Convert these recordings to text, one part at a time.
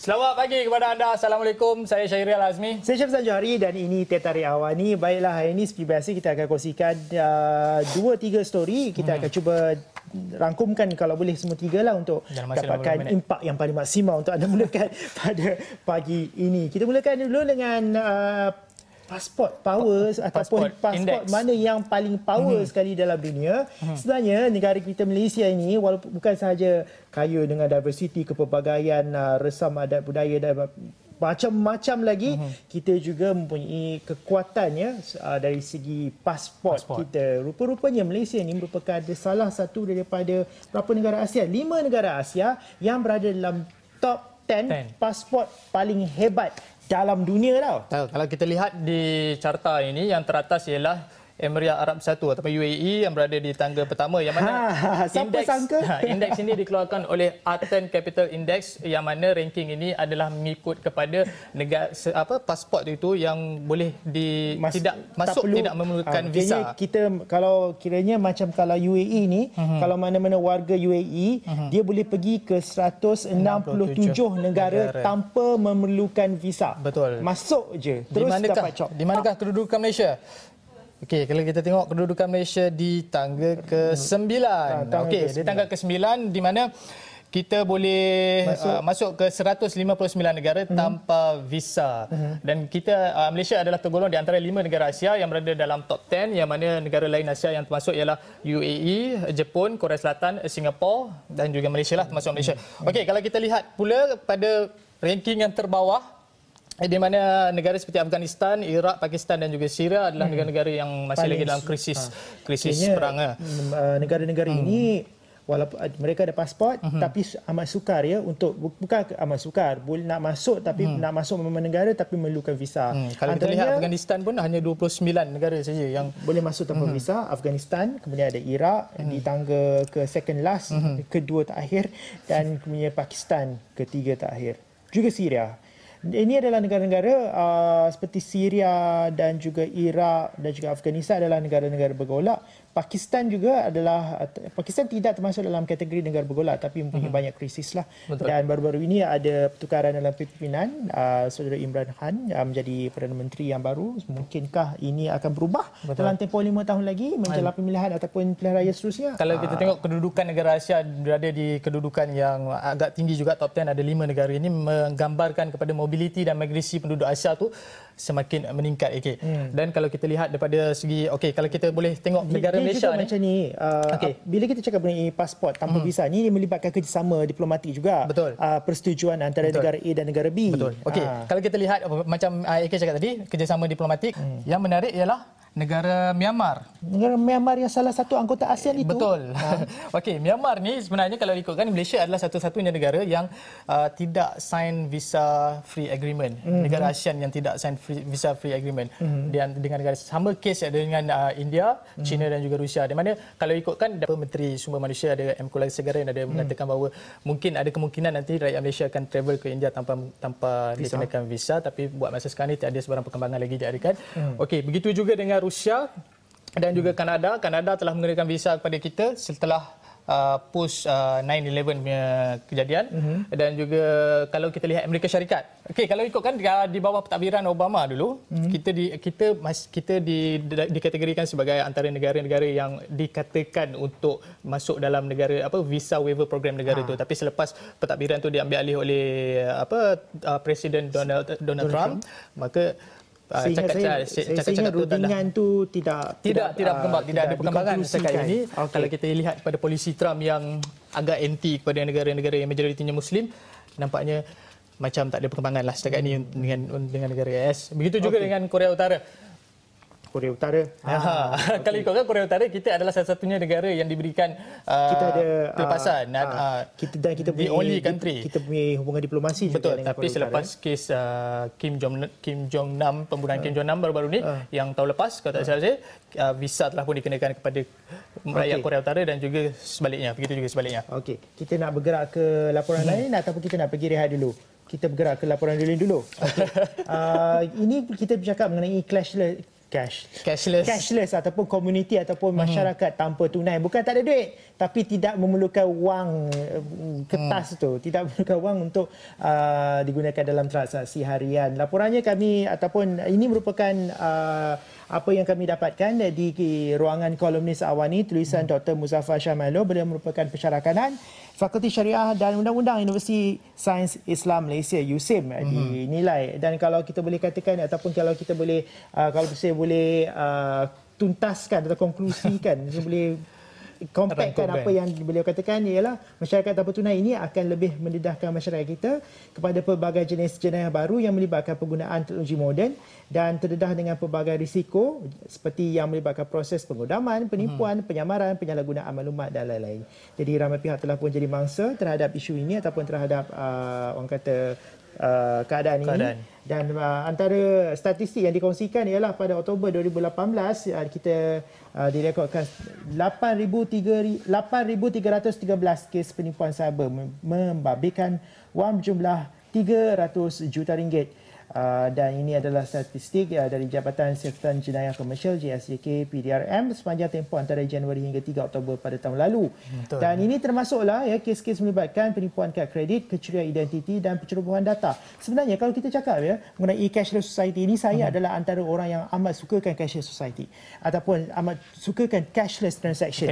Selamat pagi kepada anda. Assalamualaikum. Saya Syahrial Azmi. Saya Syamsul Johari dan ini Teh Tarik Awani. Baiklah, hari ini seperti biasa kita akan kongsikan 2-3 story. Kita akan cuba rangkumkan kalau boleh semua 3 lah untuk dapatkan impak yang paling maksimal untuk anda mulakan pada pagi ini. Kita mulakan dulu dengan pasport power ataupun pasport mana yang paling power sekali dalam dunia. Sebenarnya negara kita Malaysia ini walaupun bukan sahaja kaya dengan diversiti kepelbagaian, resam adat budaya dan macam-macam lagi, kita juga mempunyai kekuatannya dari segi pasport kita. Rupa-rupanya Malaysia ini merupakan salah satu daripada berapa negara Asia, 5 negara Asia yang berada dalam top 10 pasport paling hebat dalam dunia tau. Kalau kita lihat di carta ini, yang teratas ialah Emirat Arab Bersatu ataupun UAE yang berada di tangga pertama, yang mana indeks ini dikeluarkan oleh Aten Capital Index, yang mana ranking ini adalah mengikut kepada negara pasport itu yang boleh tidak memerlukan visa. Kita kalau kiranya macam kalau UAE ni, kalau mana-mana warga UAE, dia boleh pergi ke 167 negara tanpa memerlukan visa. Betul. Masuk je terus dapat job. Di manakah kedudukan Malaysia? Okey, kalau kita tengok kedudukan Malaysia di tangga ke-9. Okey, di tangga ke-9 di mana kita boleh masuk ke 159 negara tanpa visa. Dan kita Malaysia adalah tergolong di antara 5 negara Asia yang berada dalam top 10, yang mana negara lain Asia yang termasuk ialah UAE, Jepun, Korea Selatan, Singapura dan juga Malaysia lah, termasuk Malaysia. Okey, kalau kita lihat pula pada ranking yang terbawah, di mana negara seperti Afghanistan, Iraq, Pakistan dan juga Syria adalah negara-negara yang masih lagi dalam krisis perang. Negara-negara ini walaupun mereka ada pasport, tapi amat sukar ya untuk bukan amat sukar, boleh nak masuk tapi nak masuk memang negara tapi memerlukan visa. Kalau kita lihat Afghanistan pun hanya 29 negara saja yang boleh masuk tanpa visa. Afghanistan, kemudian ada Iraq di tangga ke second last, kedua terakhir, dan kemudian Pakistan ketiga terakhir. Juga Syria. Ini adalah negara-negara seperti Syria dan juga Iraq dan juga Afghanistan adalah negara-negara bergolak. Pakistan tidak termasuk dalam kategori negara bergolak tapi mempunyai banyak krisis lah. Betul. Dan baru-baru ini ada pertukaran dalam pimpinan, Saudara Imran Khan menjadi Perdana Menteri yang baru. Mungkinkah ini akan berubah dalam tempoh 5 tahun lagi menjelang pemilihan ataupun pilihan raya seterusnya? Kalau kita tengok kedudukan negara Asia berada di kedudukan yang agak tinggi juga, top 10, ada 5 negara ini, menggambarkan kepada mobiliti dan migrasi penduduk Asia tu semakin meningkat. Dan kalau kita lihat daripada segi kalau kita boleh tengok negara Malaysia ni macam ni, bila kita cakap mengenai pasport tanpa visa ni, dia melibatkan kerjasama diplomatik juga. Betul. Persetujuan antara negara A dan negara B. Betul. Kalau kita lihat macam AK cakap tadi, kerjasama diplomatik, yang menarik ialah negara Myanmar. Negara Myanmar yang salah satu anggota ASEAN itu. Betul. Myanmar ni sebenarnya kalau ikutkan, Malaysia adalah satu-satunya negara yang tidak sign visa free agreement. Negara ASEAN yang tidak sign visa free agreement. Dan dengan negara sama kes dengan India, China dan juga Rusia. Di mana kalau ikutkan Menteri Sumber Manusia ada M. Kulasegaran ada mengatakan bahawa mungkin ada kemungkinan nanti rakyat Malaysia akan travel ke India tanpa dikenakan visa, tapi buat masa sekarang ni tiada sebarang perkembangan lagi diadakan. Begitu juga dengan Rusia dan juga Kanada. Kanada telah mengenakan visa kepada kita setelah post 9/11 punya kejadian. Dan juga kalau kita lihat Amerika Syarikat. Kalau ikutkan di bawah pentadbiran Obama dulu, kita dikategorikan sebagai antara negara-negara yang dikatakan untuk masuk dalam negara visa waiver program negara itu. Tapi selepas pentadbiran itu diambil alih oleh Presiden Donald Trump, maka cakap rundingan tu tidak berkembang, tidak ada perkembangan setakat ini. Kalau kita lihat pada polisi Trump yang agak anti kepada negara-negara yang majoritinya Muslim, nampaknya macam tak ada perkembangan lah setakat ini dengan negara AS. Begitu juga dengan Korea Utara. Korea Utara. Kalau ikutkan Korea Utara, kita adalah salah satunya negara yang diberikan kita ada pelepasan. Kita the only country. Kita punya hubungan diplomasi juga dengan Korea Utara. Tapi selepas kes Kim Jong Nam, pembunuhan Kim Jong Nam baru-baru ni, yang tahun lepas, kalau tak salah saya, visa telah pun dikenakan kepada rakyat Korea Utara dan juga sebaliknya. Begitu juga sebaliknya. Kita nak bergerak ke laporan lain ataupun kita nak pergi rehat dulu? Kita bergerak ke laporan dulu. Ini kita bercakap mengenai cashless ataupun komuniti ataupun masyarakat tanpa tunai. Bukan tak ada duit, tapi tidak memerlukan wang kertas tu, tidak memerlukan wang untuk digunakan dalam transaksi harian. Laporannya kami ataupun ini merupakan apa yang kami dapatkan di ruangan kolumnis Awani, tulisan Dr. Muzaffar Syamalo. Beliau merupakan pensyarah kanan Fakulti Syariah dan Undang-Undang Universiti Sains Islam Malaysia USIM dinilai. Dan kalau kita boleh katakan ataupun kalau kita boleh kalau saya boleh tuntaskan atau konklusikan, saya boleh compactkan apa yang beliau katakan ialah masyarakat tanpa tunai ini akan lebih mendedahkan masyarakat kita kepada pelbagai jenis jenayah baru yang melibatkan penggunaan teknologi moden dan terdedah dengan pelbagai risiko seperti yang melibatkan proses pengodaman, penipuan, penyamaran, penyalahgunaan maklumat dan lain-lain. Jadi ramai pihak telah pun jadi mangsa terhadap isu ini ataupun terhadap orang kata keadaan ini. Dan antara statistik yang dikongsikan ialah pada Oktober 2018 kita direkodkan 8,313 kes penipuan cyber membabitkan wang berjumlah RM300 juta. Dan ini adalah statistik dari Jabatan Siasatan Jenayah Komersial JSJK PDRM sepanjang tempoh antara Januari hingga 3 Oktober pada tahun lalu. Betul. Dan ini termasuklah kes-kes melibatkan penipuan kad kredit, kecurian identiti dan pencerobohan data. Sebenarnya kalau kita cakap mengenai cashless society ini, saya adalah antara orang yang amat sukakan cashless society ataupun amat sukakan cashless transaction.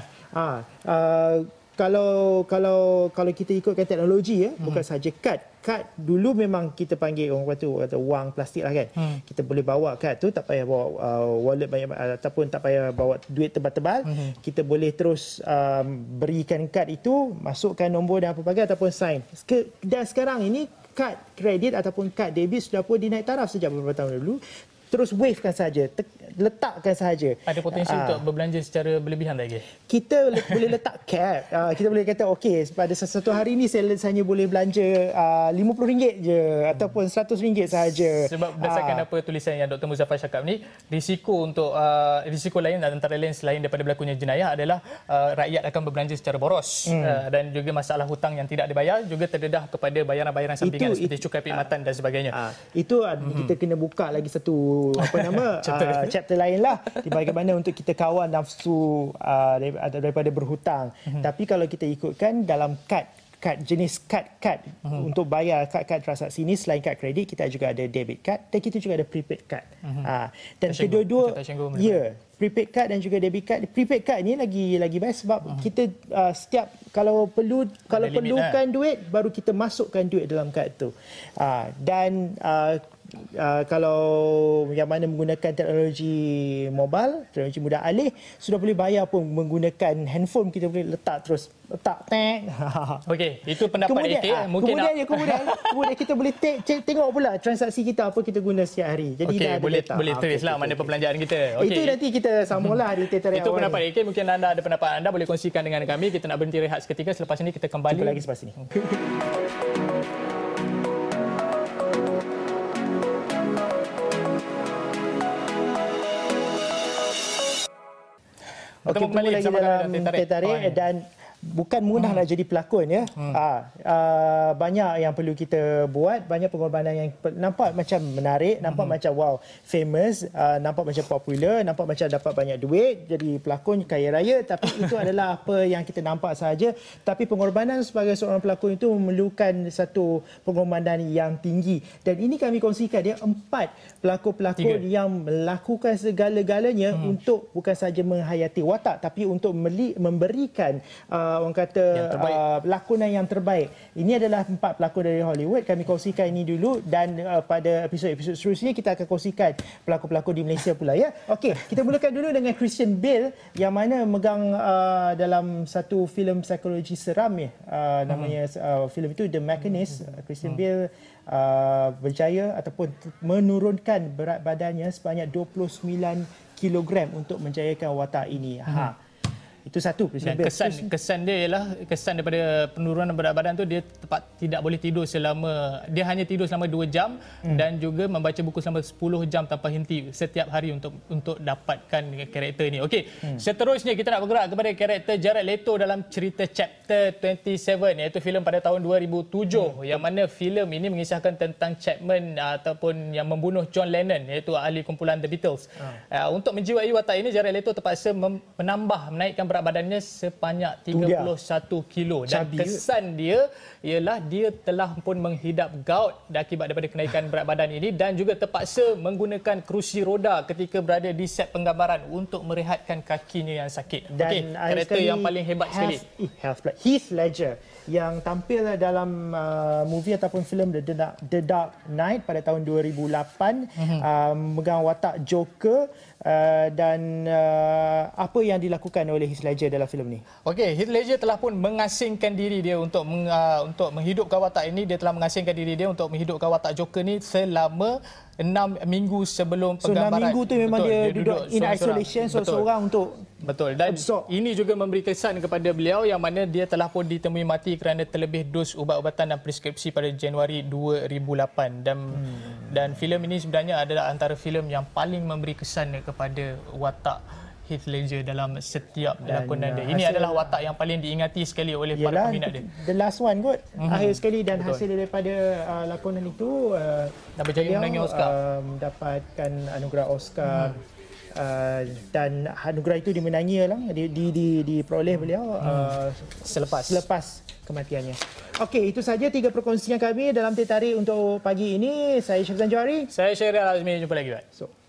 Kalau kita ikutkan teknologi bukan sahaja kad dulu memang kita panggil orang kata wang plastik lah kan. Kita boleh bawa kad tu, tak payah bawa wallet banyak ataupun tak payah bawa duit tebal-tebal. Kita boleh terus berikan kad itu, masukkan nombor dan pelbagai ataupun sign. Dan sekarang ini kad kredit ataupun kad debit sudah pun dinaik taraf sejak beberapa tahun dulu. Terus wavekan saja, letakkan saja. Ada potensi untuk berbelanja secara berlebihan lagi? Kita boleh letak cap. Kita boleh kata okey, pada satu hari ini saya hanya boleh belanja RM50 je ataupun RM100 sahaja. Sebab berdasarkan apa tulisan yang Dr. Muzaffar cakap ni, risiko lain antara lain selain daripada berlakunya jenayah adalah rakyat akan berbelanja secara boros dan juga masalah hutang yang tidak dibayar juga terdedah kepada bayaran-bayaran sampingan seperti cukai perkhidmatan dan sebagainya. Itu kita kena buka lagi satu chapter lain lah di bagaimana untuk kita kawal nafsu daripada berhutang. Tapi kalau kita ikutkan dalam kad jenis kad untuk bayar kad transaksi ini, selain kad kredit kita juga ada debit card dan kita juga ada prepaid card. Dan kedua-dua prepaid card dan juga debit card. Prepaid card ni lagi best sebab kita setiap kalau perlukan duit baru kita masukkan duit dalam kad tu. Dan kalau yang mana menggunakan teknologi mobile, teknologi mudah alih, sudah boleh bayar pun menggunakan handphone. Kita boleh letak tag. Okey, itu pendapat AK. Kemudian kita boleh tengok pula transaksi kita apa kita guna setiap hari. Jadi boleh trace lah mana perbelanjaan kita. Itu nanti kita sambunglah di Tetarik Awani. Itu pendapat AK. Mungkin anda ada pendapat anda boleh kongsikan dengan kami. Kita nak berhenti rehat seketika. Selepas ini kita kembali. Jumpa lagi selepas ini. Kembali lagi dalam Tetarik dan bukan mudah nak jadi pelakon ya. Banyak yang perlu kita buat, banyak pengorbanan yang nampak macam menarik, nampak macam wow, famous, nampak macam popular, nampak macam dapat banyak duit, jadi pelakon kaya raya, tapi itu adalah apa yang kita nampak sahaja. Tapi pengorbanan sebagai seorang pelakon itu memerlukan satu pengorbanan yang tinggi. Dan ini kami kongsikan 4 pelakon-pelakon yang melakukan segala-galanya untuk bukan sahaja menghayati watak tapi untuk memberikan orang kata lakonan yang terbaik. Ini adalah 4 pelakon dari Hollywood. Kami kongsikan ini dulu dan pada episod-episod seterusnya kita akan kongsikan pelakon-pelakon di Malaysia pula ya. Okey, kita mulakan dulu dengan Christian Bale yang mana megang dalam satu filem psikologi seram ya. Namanya filem itu The Machinist. Christian Bale berjaya ataupun menurunkan berat badannya sebanyak 29 kilogram untuk menjayakan watak ini. Itu satu Prison Dan Break. kesan dia ialah kesan daripada penurunan berat badan tu, dia tidak boleh tidur dia hanya tidur selama 2 jam dan juga membaca buku selama 10 jam tanpa henti setiap hari untuk dapatkan karakter ni. Okey, seterusnya kita nak bergerak kepada karakter Jared Leto dalam cerita Chapter 27, iaitu filem pada tahun 2007 yang mana filem ini mengisahkan tentang Chapman ataupun yang membunuh John Lennon, iaitu ahli kumpulan The Beatles. Untuk menjiwai watak ini, Jared Leto terpaksa menaikkan berat badannya sebanyak 31 kilo dan kesan dia ialah dia telah pun menghidap gout akibat daripada kenaikan berat badan ini dan juga terpaksa menggunakan kerusi roda ketika berada di set penggambaran untuk merehatkan kakinya yang sakit. Dan karakter yang paling hebat sekali, Heath Ledger yang tampil dalam movie ataupun filem The Dark Knight pada tahun 2008, memegang watak Joker. Dan apa yang dilakukan oleh Heath Ledger dalam filem ni? Okey, Heath Ledger telah pun mengasingkan diri dia untuk menghidupkan watak ini. Dia telah mengasingkan diri dia untuk menghidupkan watak Joker ni selama 6 minggu sebelum penggambaran. 6 minggu tu memang dia duduk in isolation seorang-seorang untuk dan ini juga memberi kesan kepada beliau yang mana dia telah pun ditemui mati kerana terlebih dos ubat-ubatan dan preskripsi pada Januari 2008 dan filem ini sebenarnya adalah antara filem yang paling memberi kesan kepada watak Heath Ledger dalam setiap lakonan dia. Ini adalah watak yang paling diingati sekali oleh para peminat dia. The last one kot, akhir sekali, dan hasil daripada lakonan itu dan berjaya menangi Oscar. Mendapatkan anugerah Oscar. Dan anugerah itu dimenangi diperoleh beliau selepas kematiannya. Okey, itu saja 3 perkongsian kami dalam Teh Tarik untuk pagi ini. Saya Syafzan Johari. Saya Syahril Azmi. Jumpa lagi.